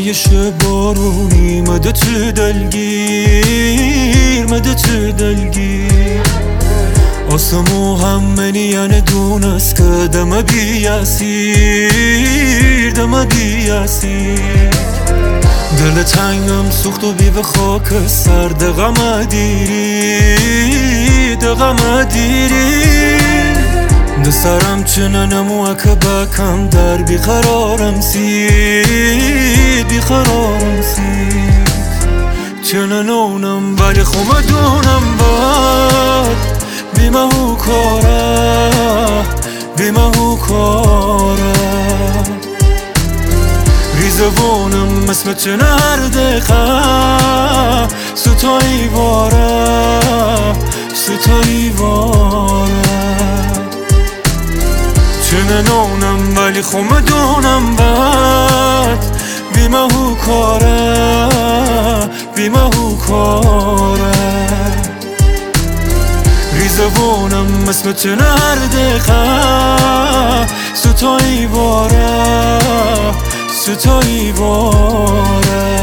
یه شب بارونی مده تو دلگیر، مده تو دلگیر آسمو هم منی دونست که دم بی اسیر، دم بی اسیر دل تنگم سوخت و بی به خاک سر دغم دیری، دغم دیری ده سرم چنه نمو که بکم در بیقرارم سید، بیقرارم سید چنه نونم ولی خومه دونم باد بیمه هو کاره، بیمه هو کاره ریزوانم مثل چنه هر دقیقه ستایی واره، ستایی واره چنه نونم ولی خومه دونم بد بیمه هو کاره، بیمه هو کاره ریزوانم مثل چنه هر دقیقه ستایی واره، ستایی واره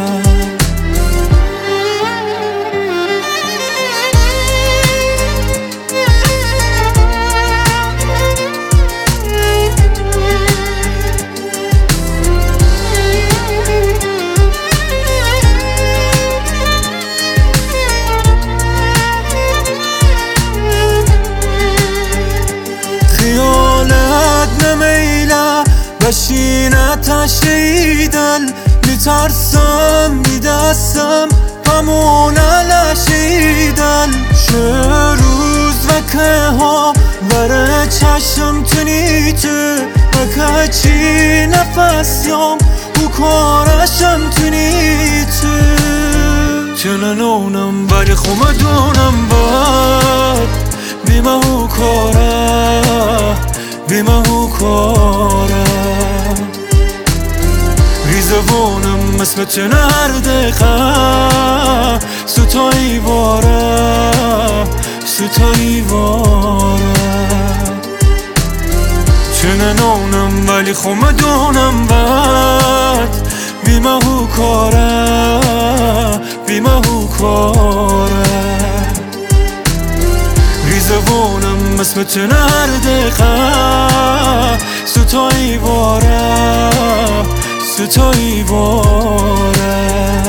بشینه تشیدل میترسم میدستم همون لشیدل چه روز و که ها بره چشم تونی تو و که چی نفس یام او کارشم تونی تو چنه نونم ولی خومه دونم باد بیمه هو کاره، بیمه هو کاره ریزوانم مثل چنه هر دقیقه ستایی واره، ستایی واره چنه نونم ولی خومه دونم بد بیمه هو کاره، بیمه هو کاره ریزوانم مثل چنه هر دقیقه ستایی واره، ستایی واره